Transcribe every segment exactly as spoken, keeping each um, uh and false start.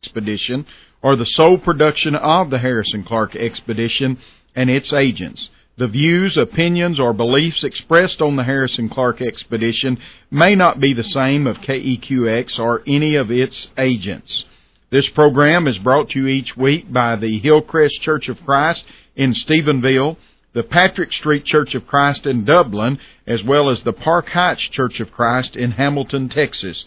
Expedition are the sole production of the Harrison Clark Expedition and its agents. The views, opinions, or beliefs expressed on the Harrison Clark Expedition may not be the same of K E Q X or any of its agents. This program is brought to you each week by the Hillcrest Church of Christ in Stephenville, the Patrick Street Church of Christ in Dublin, as well as the Park Heights Church of Christ in Hamilton, Texas.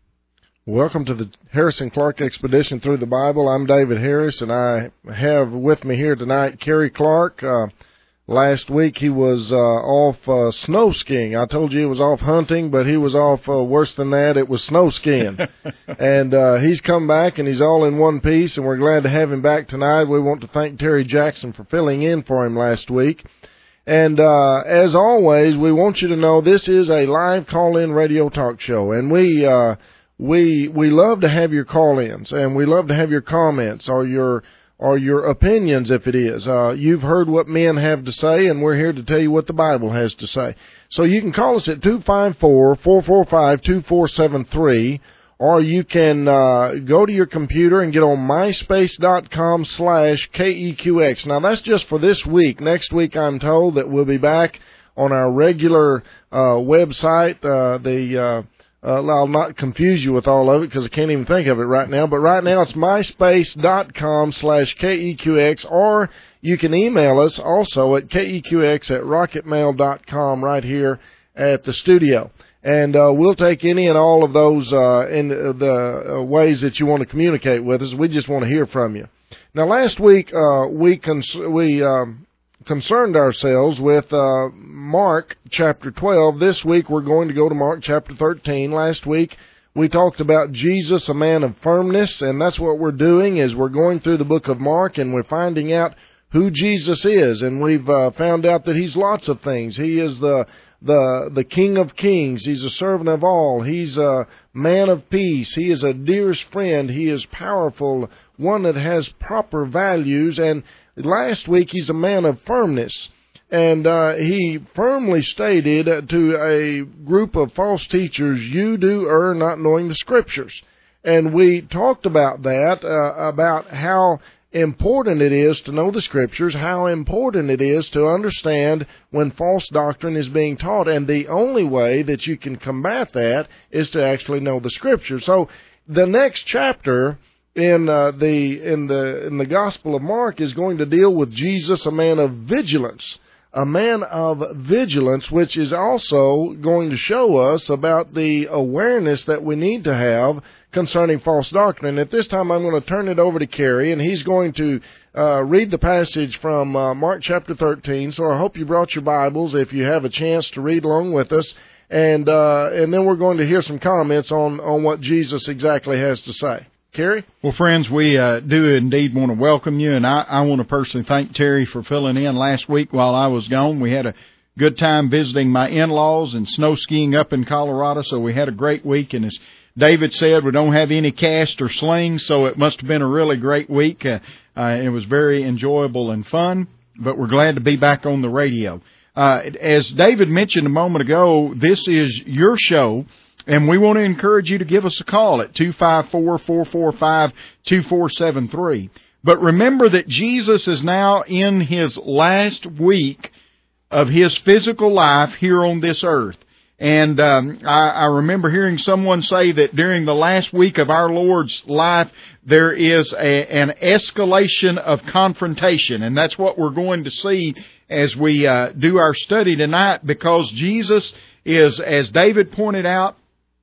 Welcome to the Harrison Clark Expedition Through the Bible. I'm David Harris, and I have with me here tonight Kerry Clark. Uh, last week he was uh, off uh, snow skiing. I told you he was off hunting, but he was off uh, worse than that. It was snow skiing. and uh, he's come back, and he's all in one piece, and we're glad to have him back tonight. We want to thank Terry Jackson for filling in for him last week. And uh, as always, we want you to know this is a live call-in radio talk show, and we... Uh, We we love to have your call-ins, and we love to have your comments or your or your opinions, if it is. Uh, you've heard what men have to say, and we're here to tell you what the Bible has to say. So you can call us at two five four, four four five, two four seven three, or you can uh, go to your computer and get on myspace.com slash KEQX. Now, that's just for this week. Next week, I'm told that we'll be back on our regular uh, website, uh, the... Uh, Uh, I'll not confuse you with all of it because I can't even think of it right now. But right now it's myspace.com slash KEQX, or you can email us also at KEQX at rocketmail dot com right here at the studio. And uh, we'll take any and all of those uh, in the uh, ways that you want to communicate with us. We just want to hear from you. Now, last week uh, we cons- we um, concerned ourselves with uh, Mark chapter twelve. This week we're going to go to Mark chapter thirteen. Last week we talked about Jesus, a man of firmness, and that's what we're doing is we're going through the book of Mark and we're finding out who Jesus is, and we've uh, found out that he's lots of things. He is the the the King of Kings. He's a servant of all. He's a man of peace. He is a dearest friend. He is powerful, one that has proper values, and last week he's a man of firmness. And uh, he firmly stated to a group of false teachers, you do err not knowing the Scriptures. And we talked about that, uh, about how important it is to know the Scriptures, how important it is to understand when false doctrine is being taught. And the only way that you can combat that is to actually know the Scriptures. So the next chapter in uh, the in the in the Gospel of Mark is going to deal with Jesus, a man of vigilance. A man of vigilance, which is also going to show us about the awareness that we need to have concerning false doctrine. At this time, I'm going to turn it over to Kerry, and he's going to uh, read the passage from uh, Mark chapter thirteen. So I hope you brought your Bibles if you have a chance to read along with us. And uh, and then we're going to hear some comments on, on what Jesus exactly has to say. Kerry? Well, friends, we uh, do indeed want to welcome you, and I, I want to personally thank Terry for filling in last week while I was gone. We had a good time visiting my in-laws and snow skiing up in Colorado, so we had a great week. And as David said, we don't have any cast or slings, so it must have been a really great week. Uh, uh, it was very enjoyable and fun, but we're glad to be back on the radio. Uh, as David mentioned a moment ago, this is your show. And we want to encourage you to give us a call at two five four, four four five, two four seven three. But remember that Jesus is now in his last week of his physical life here on this earth. And um, I, I remember hearing someone say that during the last week of our Lord's life, there is a, an escalation of confrontation. And that's what we're going to see as we uh, do our study tonight, because Jesus is, as David pointed out,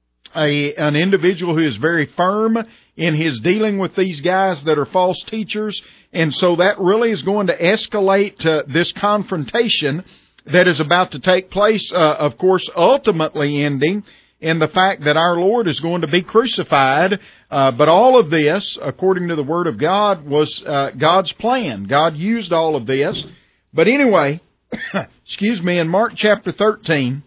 A, an individual who is very firm in his dealing with these guys that are false teachers. And so that really is going to escalate to this confrontation that is about to take place, uh, of course, ultimately ending in the fact that our Lord is going to be crucified. Uh, but all of this, according to the Word of God, was uh, God's plan. God used all of this. But anyway, excuse me, in Mark chapter thirteen,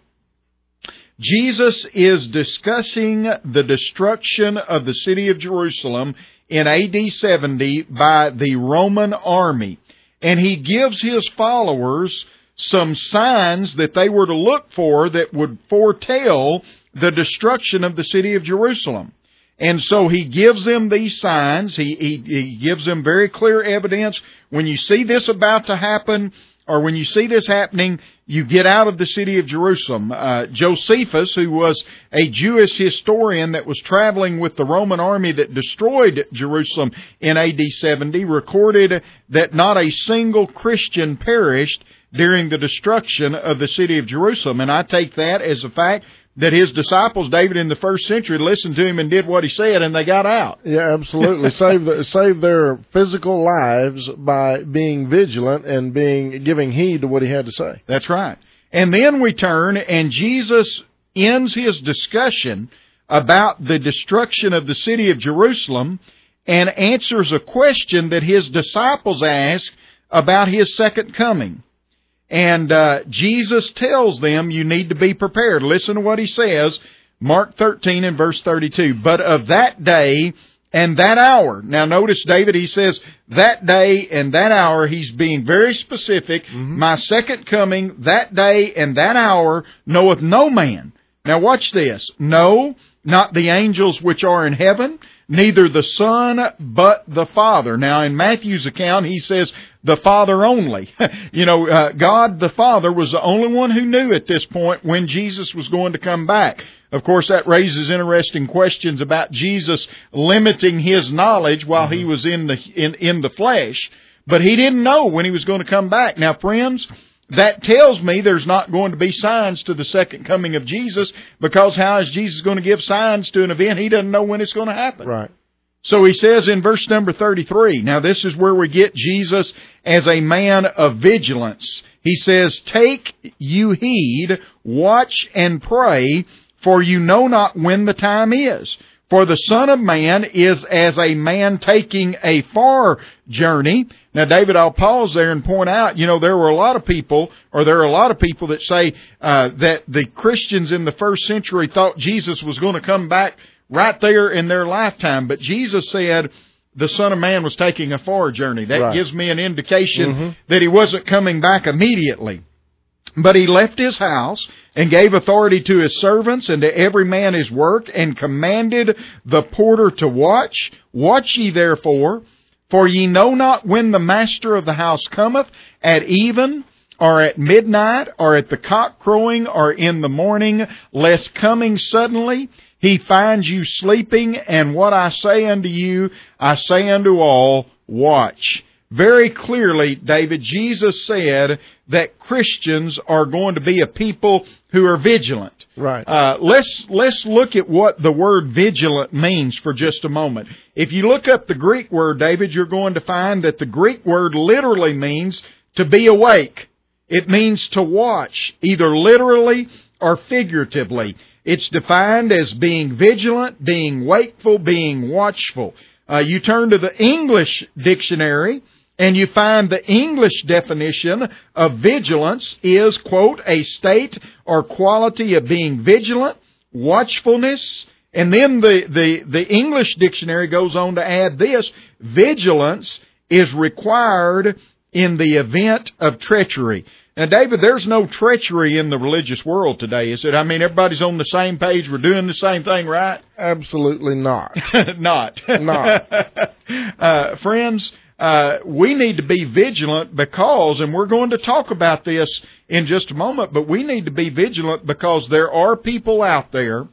Jesus is discussing the destruction of the city of Jerusalem in A D seventy by the Roman army. And he gives his followers some signs that they were to look for that would foretell the destruction of the city of Jerusalem. And so he gives them these signs. He, he, he gives them very clear evidence. When you see this about to happen, or when you see this happening, you get out of the city of Jerusalem. Uh, Josephus, who was a Jewish historian that was traveling with the Roman army that destroyed Jerusalem in A D seventy, recorded that not a single Christian perished during the destruction of the city of Jerusalem. And I take that as a fact that his disciples, David, in the first century, listened to him and did what he said, and they got out. Yeah, absolutely. save the, save their physical lives by being vigilant and being giving heed to what he had to say. That's right. And then we turn, and Jesus ends his discussion about the destruction of the city of Jerusalem and answers a question that his disciples asked about his second coming. And uh, Jesus tells them you need to be prepared. Listen to what he says, Mark thirteen and verse thirty-two. But of that day and that hour. Now notice, David, he says that day and that hour. He's being very specific. Mm-hmm. My second coming, that day and that hour, knoweth no man. Now watch this. No, not the angels which are in heaven, neither the Son, but the Father. Now, in Matthew's account, he says the Father only. You know, uh, God the Father was the only one who knew at this point when Jesus was going to come back. Of course, that raises interesting questions about Jesus limiting his knowledge while mm-hmm. he was in the in, in the flesh. But he didn't know when he was going to come back. Now, friends, that tells me there's not going to be signs to the second coming of Jesus, because how is Jesus going to give signs to an event he doesn't know when it's going to happen? Right. So he says in verse number thirty-three, now this is where we get Jesus as a man of vigilance. He says, take you heed, watch and pray, for you know not when the time is. For the Son of Man is as a man taking a far journey. Now, David, I'll pause there and point out, you know, there were a lot of people, or there are a lot of people that say uh, that the Christians in the first century thought Jesus was going to come back right there in their lifetime. But Jesus said the Son of Man was taking a far journey. That right. gives me an indication mm-hmm. that he wasn't coming back immediately. But he left his house and gave authority to his servants and to every man his work, and commanded the porter to watch. Watch ye therefore, for ye know not when the master of the house cometh, at even, or at midnight, or at the cock crowing, or in the morning, lest coming suddenly he finds you sleeping. And what I say unto you, I say unto all, watch. Very clearly, David, Jesus said that Christians are going to be a people who are vigilant. Right. Uh, let's let's look at what the word vigilant means for just a moment. If you look up the Greek word, David, you're going to find that the Greek word literally means to be awake. It means to watch, either literally or figuratively. It's defined as being vigilant, being wakeful, being watchful. Uh, you turn to the English dictionary, and you find the English definition of vigilance is, quote, a state or quality of being vigilant, watchfulness. And then the, the, the English dictionary goes on to add this: vigilance is required in the event of treachery. Now, David, there's no treachery in the religious world today, is it? I mean, everybody's on the same page. We're doing the same thing, right? Absolutely not. not. Not. uh, friends, Uh, we need to be vigilant because, and we're going to talk about this in just a moment, but we need to be vigilant because there are people out there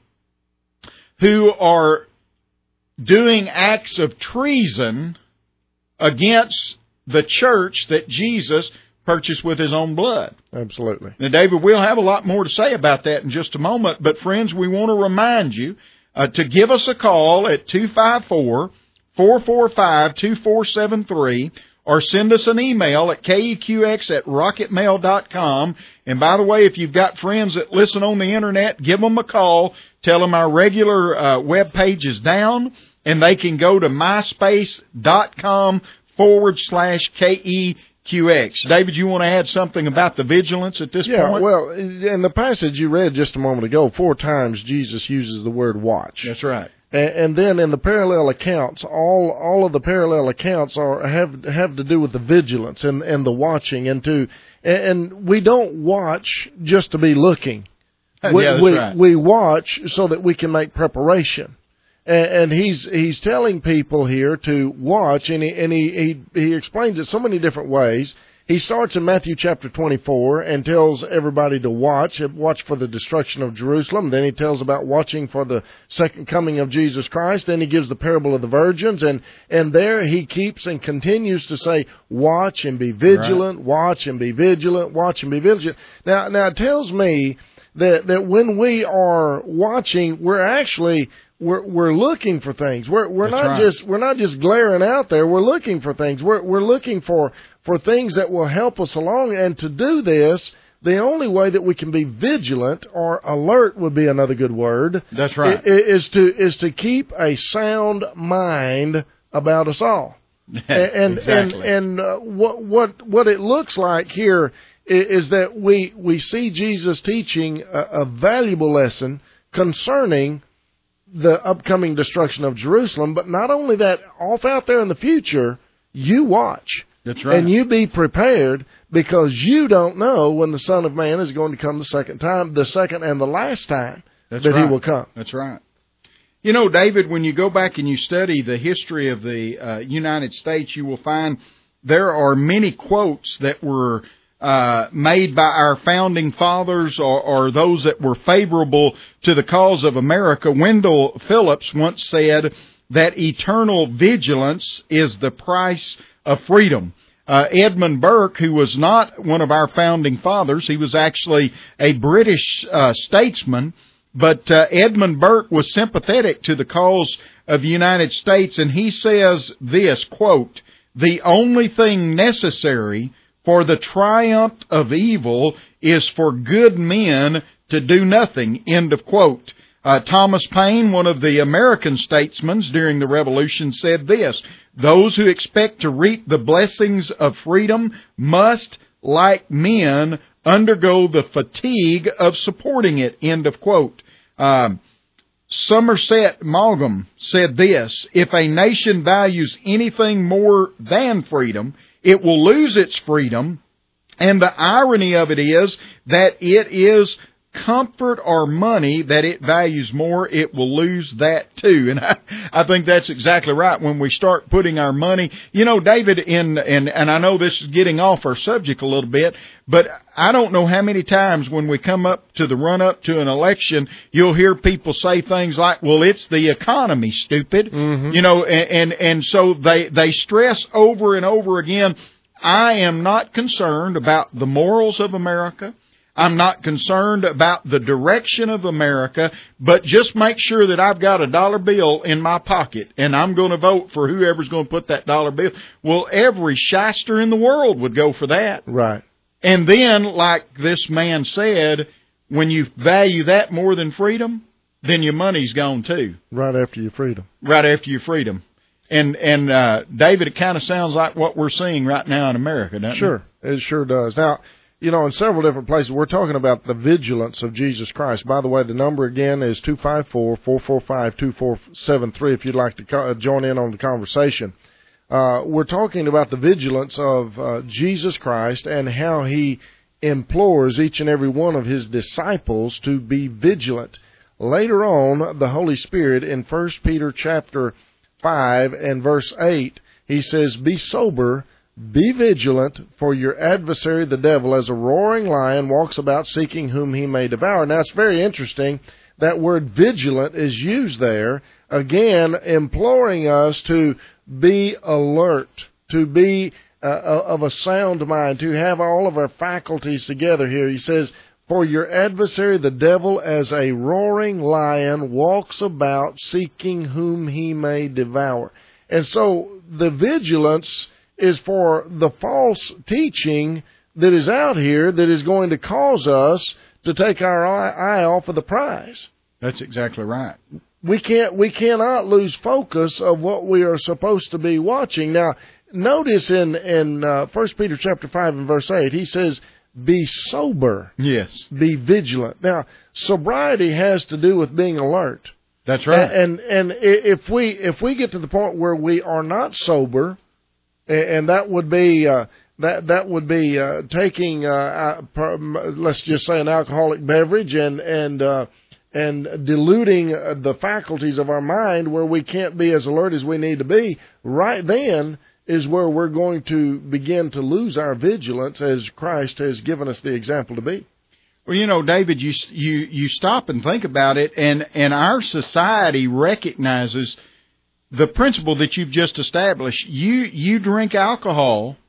who are doing acts of treason against the church that Jesus purchased with his own blood. Absolutely. Now, David, we'll have a lot more to say about that in just a moment, but friends, we want to remind you uh, to give us a call at two five four, four four five, two four seven three, or send us an email at K E Q X at rocket mail dot com. And by the way, if you've got friends that listen on the internet, give them a call. Tell them our regular uh, web page is down, and they can go to myspace.com forward slash KEQX. David, you want to add something about the vigilance at this yeah, point? Yeah, well, in the passage you read just a moment ago, four times Jesus uses the word watch. That's right. And then in the parallel accounts, all all of the parallel accounts are have have to do with the vigilance and, and the watching, and to and we don't watch just to be looking. We, yeah, that's we, right. we watch so that we can make preparation. And, and he's he's telling people here to watch, and he and he, he he explains it so many different ways. He starts in Matthew chapter twenty-four and tells everybody to watch, watch for the destruction of Jerusalem. Then he tells about watching for the second coming of Jesus Christ. Then he gives the parable of the virgins. And, and there he keeps and continues to say, watch and be vigilant, right. watch and be vigilant, watch and be vigilant. Now, now it tells me that, that when we are watching, we're actually... We're we're looking for things. We're we're That's not right. just we're not just glaring out there. We're looking for things. We're we're looking for, for things that will help us along. And to do this, the only way that we can be vigilant or alert would be another good word. That's right. Is to is to keep a sound mind about us all. and exactly. and and uh, what what what it looks like here is, is that we we see Jesus teaching a, a valuable lesson concerning the upcoming destruction of Jerusalem, but not only that, off out there in the future, you watch. That's right. And you be prepared, because you don't know when the Son of Man is going to come the second time, the second and the last time That's that right. he will come. That's right. You know, David, when you go back and you study the history of the uh, United States, you will find there are many quotes that were Uh, made by our founding fathers or, or those that were favorable to the cause of America. Wendell Phillips once said that eternal vigilance is the price of freedom. Uh, Edmund Burke, who was not one of our founding fathers, he was actually a British uh, statesman, but uh, Edmund Burke was sympathetic to the cause of the United States, and he says this, quote, "The only thing necessary for the triumph of evil is for good men to do nothing," end of quote. Uh, Thomas Paine, one of the American statesmen during the Revolution, said this, "Those who expect to reap the blessings of freedom must, like men, undergo the fatigue of supporting it," end of quote. Um, Somerset Maugham said this, "If a nation values anything more than freedom, it will lose its freedom, and the irony of it is that it is comfort or money that it values more, it will lose that too." And I, I think that's exactly right. When we start putting our money, you know, David, in, and, and I know this is getting off our subject a little bit, but I don't know how many times when we come up to the run up to an election, you'll hear people say things like, "Well, it's the economy, stupid." Mm-hmm. You know, and, and, and so they, they stress over and over again, I am not concerned about the morals of America. I'm not concerned about the direction of America, but just make sure that I've got a dollar bill in my pocket, and I'm going to vote for whoever's going to put that dollar bill. Well, every shyster in the world would go for that. Right. And then, like this man said, when you value that more than freedom, then your money's gone too. Right after your freedom. Right after your freedom. And, and uh, David, it kind of sounds like what we're seeing right now in America, doesn't it? Sure. It sure does. Now, you know, in several different places, we're talking about the vigilance of Jesus Christ. By the way, the number again is two five four, four four five, two four seven three if you'd like to co- join in on the conversation. Uh, we're talking about the vigilance of uh, Jesus Christ and how he implores each and every one of his disciples to be vigilant. Later on, the Holy Spirit in First Peter chapter five and verse eight, he says, "Be sober, be vigilant, for your adversary the devil, as a roaring lion, walks about seeking whom he may devour." Now, it's very interesting. That word vigilant is used there, again, imploring us to be alert, to be uh, of a sound mind, to have all of our faculties together here. He says, "For your adversary the devil, as a roaring lion, walks about seeking whom he may devour." And so the vigilance is for the false teaching that is out here that is going to cause us to take our eye off of the prize. That's exactly right. We can't, we cannot lose focus of what we are supposed to be watching. Now, notice in, in uh, First Peter chapter five and verse eight, he says, "Be sober." Yes. Be vigilant. Now, sobriety has to do with being alert. That's right. And, and, and if we, if we get to the point where we are not sober, and that would be uh, that that would be uh, taking uh, uh, let's just say an alcoholic beverage and and uh, and diluting the faculties of our mind where we can't be as alert as we need to be, right then is where we're going to begin to lose our vigilance as Christ has given us the example to be. Well, you know, David, you you you stop and think about it, and, and our society recognizes the principle that you've just established. You you drink alcohol,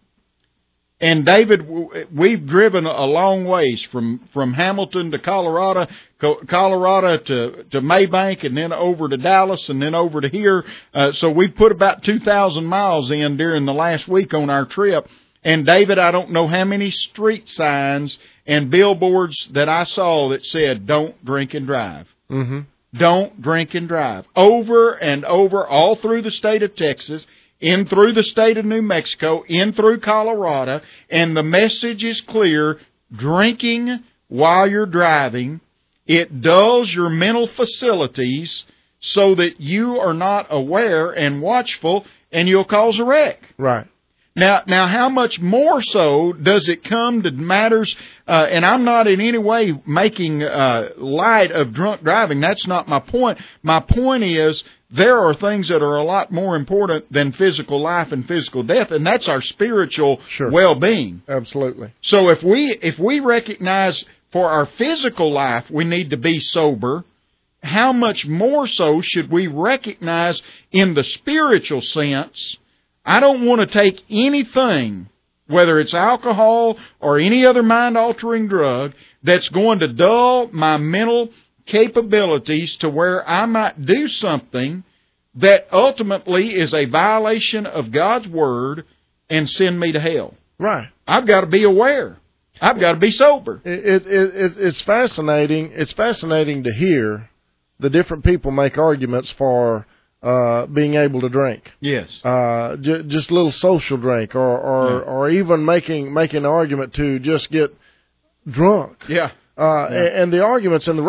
and David, we've driven a long ways from, from Hamilton to Colorado, Colorado to to Maybank, and then over to Dallas, and then over to here. Uh, so we've put about two thousand miles in during the last week on our trip. And David, I don't know how many street signs and billboards that I saw that said, "Don't drink and drive." Mm-hmm. Don't drink and drive. Over and over, all through the state of Texas, in through the state of New Mexico, in through Colorado, and the message is clear: drinking while you're driving, it dulls your mental facilities so that you are not aware and watchful, and you'll cause a wreck. Right. Now, now, how much more so does it come to matters, uh, and I'm not in any way making uh, light of drunk driving. That's not my point. My point is there are things that are a lot more important than physical life and physical death, and that's our spiritual sure. well-being. Absolutely. So if we if we recognize for our physical life we need to be sober, how much more so should we recognize in the spiritual sense? I don't want to take anything, whether it's alcohol or any other mind-altering drug, that's going to dull my mental capabilities to where I might do something that ultimately is a violation of God's Word and send me to hell. Right. I've got to be aware. I've got to be sober. It, it, it, it's fascinating. It's fascinating to hear the different people make arguments for Uh, being able to drink. Yes. Uh, j- just a little social drink, or or, yeah. or even making making an argument to just get drunk. Yeah. Uh, yeah. And, and the arguments and the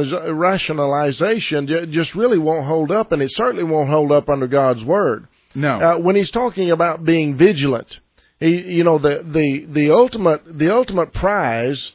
rationalization j- just really won't hold up, and it certainly won't hold up under God's Word. No. Uh, when He's talking about being vigilant, he, you know, the, the, the ultimate the ultimate prize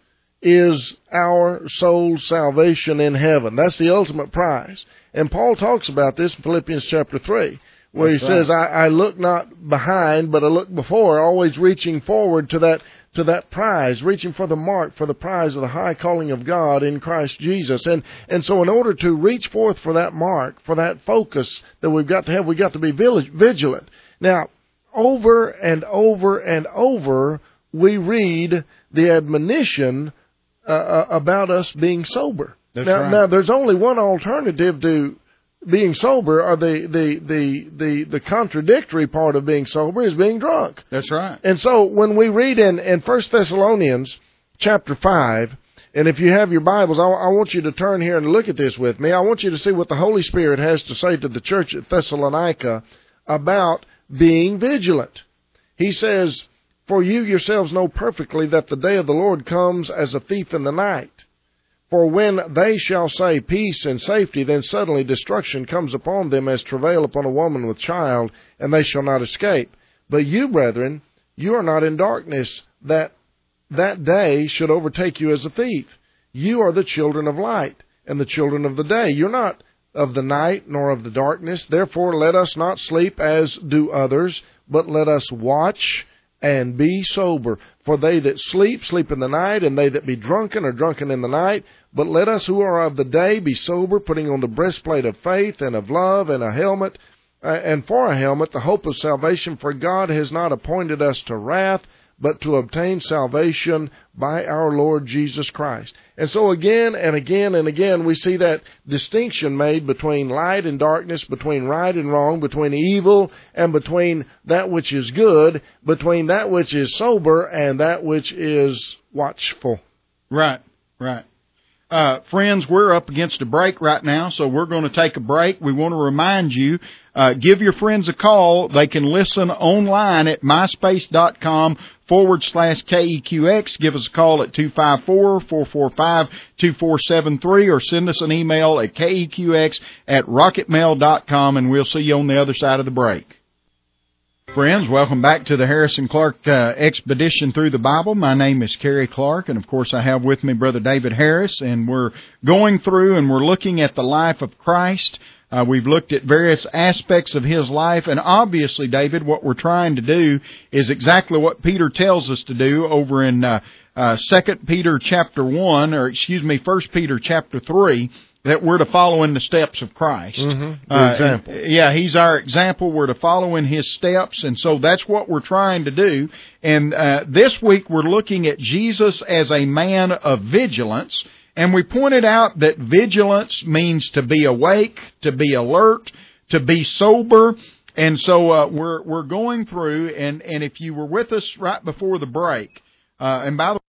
is our soul's salvation in heaven. That's the ultimate prize. And Paul talks about this in Philippians chapter three, where That's he right. says, I, I look not behind, but I look before, always reaching forward to that to that prize, reaching for the mark, for the prize of the high calling of God in Christ Jesus. And and so in order to reach forth for that mark, for that focus that we've got to have, we've got to be vigilant. Now, over and over and over, we read the admonition uh, about us being sober. That's now, right. now, there's only one alternative to being sober, or the, the, the, the, the contradictory part of being sober is being drunk. That's right. And so when we read in, in First Thessalonians chapter five, and if you have your Bibles, I, I want you to turn here and look at this with me. I want you to see what the Holy Spirit has to say to the church at Thessalonica about being vigilant. He says, "For you yourselves know perfectly that the day of the Lord comes as a thief in the night. For when they shall say peace and safety, then suddenly destruction comes upon them as travail upon a woman with child, and they shall not escape. But you, brethren, you are not in darkness, that that day should overtake you as a thief. You are the children of light and the children of the day. You're not of the night nor of the darkness. Therefore let us not sleep as do others, but let us watch and be sober. For they that sleep, sleep in the night, and they that be drunken are drunken in the night. But let us who are of the day be sober, putting on the breastplate of faith and of love, and a helmet, uh, and for a helmet the hope of salvation. For God has not appointed us to wrath, but to obtain salvation by our Lord Jesus Christ." And so again and again and again we see that distinction made between light and darkness, between right and wrong, between evil and between that which is good, between that which is sober and that which is watchful. Right, right. Uh, friends, we're up against a break right now, so we're going to take a break. We want to remind you, uh, give your friends a call. They can listen online at myspace.com forward slash KEQX. Give us a call at two five four, four four five, two four seven three or send us an email at KEQX at rocketmail dot com, and we'll see you on the other side of the break. Friends, welcome back to the Harrison Clark uh, Expedition Through the Bible. My name is Kerry Clark, and of course I have with me Brother David Harris, and we're going through and we're looking at the life of Christ. Uh, we've looked at various aspects of His life, and obviously, David, what we're trying to do is exactly what Peter tells us to do over in uh, uh, Second Peter chapter one, or excuse me, First Peter chapter three, that we're to follow in the steps of Christ. Mm-hmm. The uh, example. And, yeah, He's our example. We're to follow in His steps, and so that's what we're trying to do. And uh, this week we're looking at Jesus as a man of vigilance, and we pointed out that vigilance means to be awake, to be alert, to be sober. And so uh, we're we're going through, and, and if you were with us right before the break, uh, and by the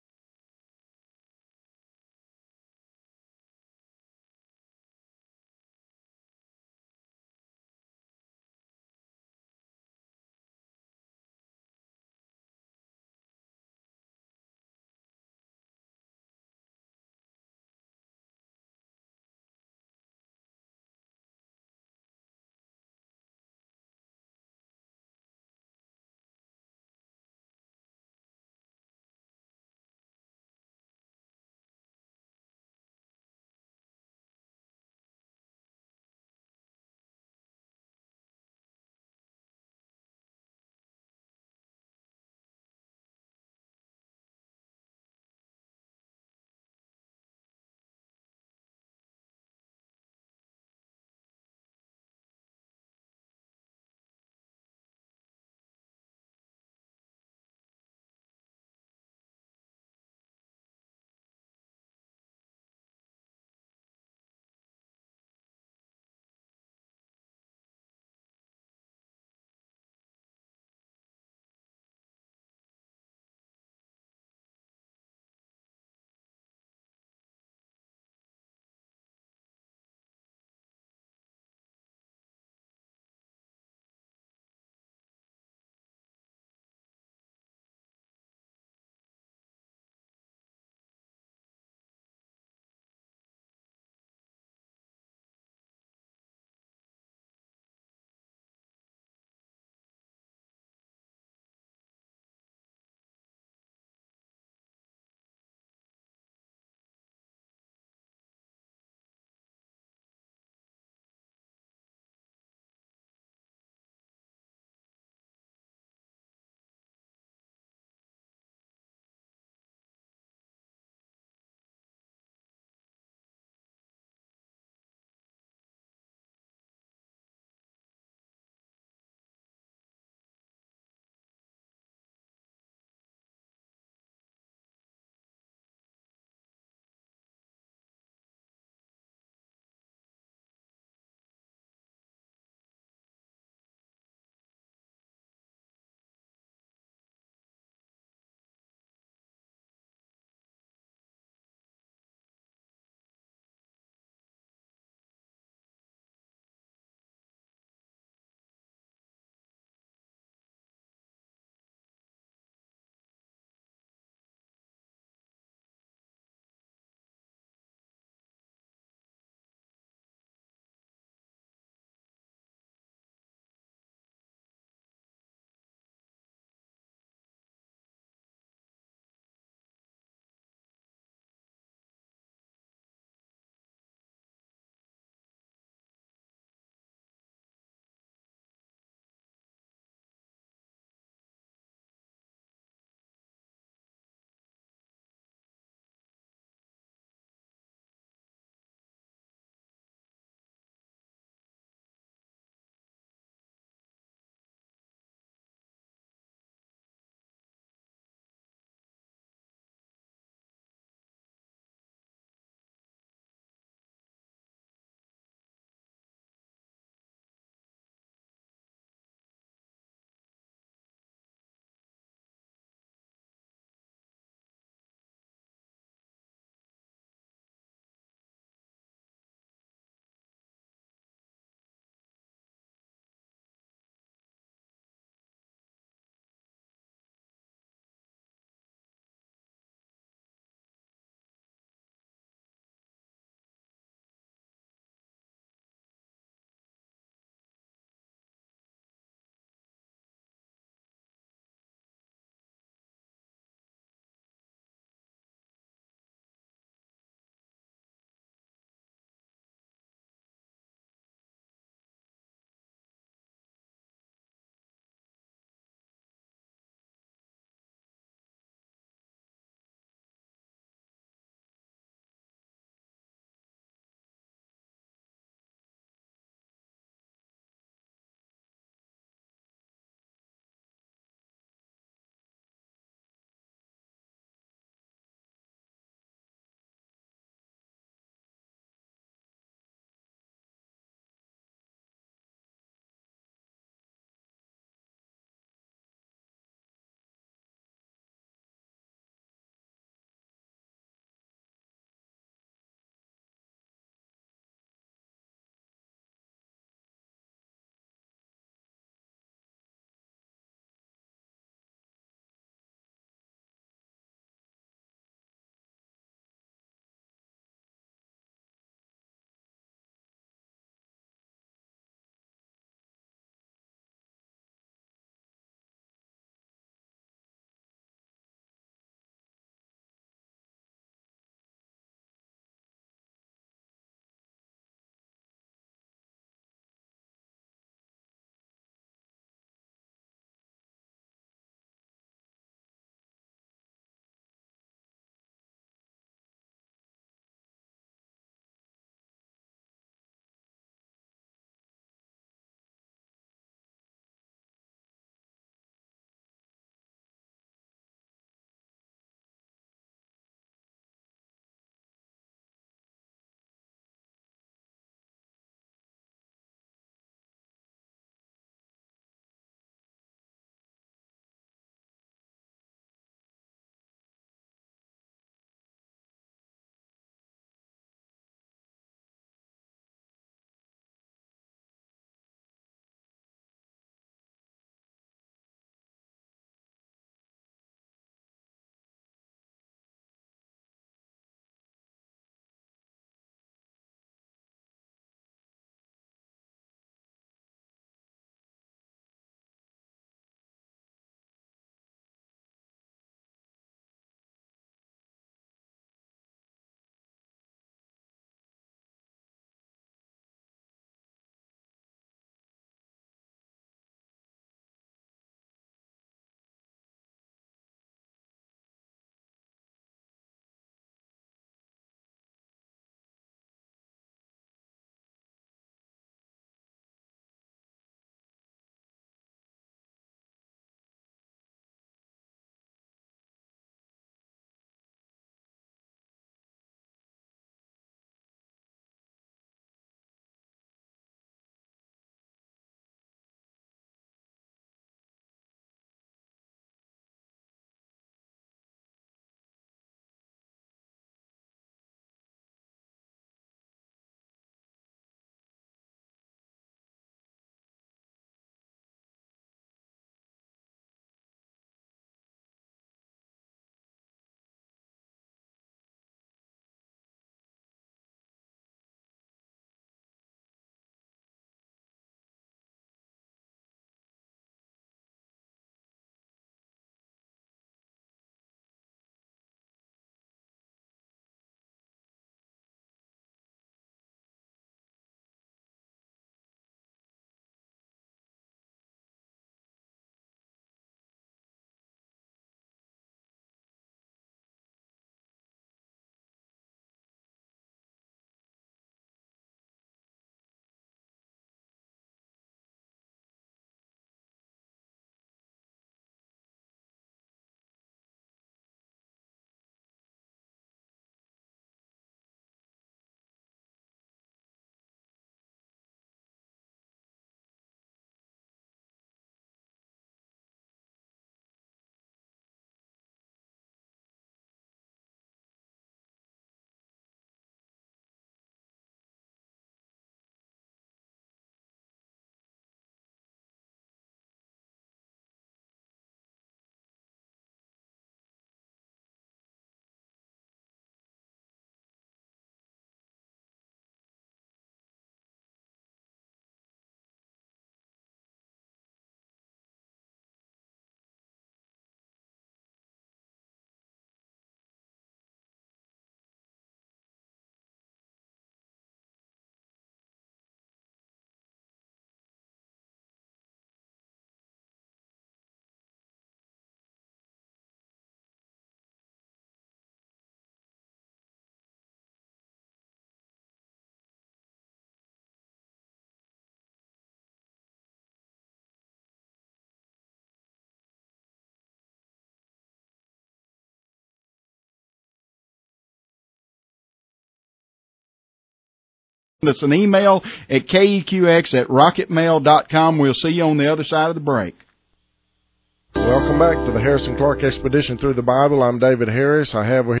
Send us an email at K E Q X at rocket mail dot com. We'll see you on the other side of the break. Welcome back to the Harrison Clark Expedition Through the Bible. I'm David Harris. I have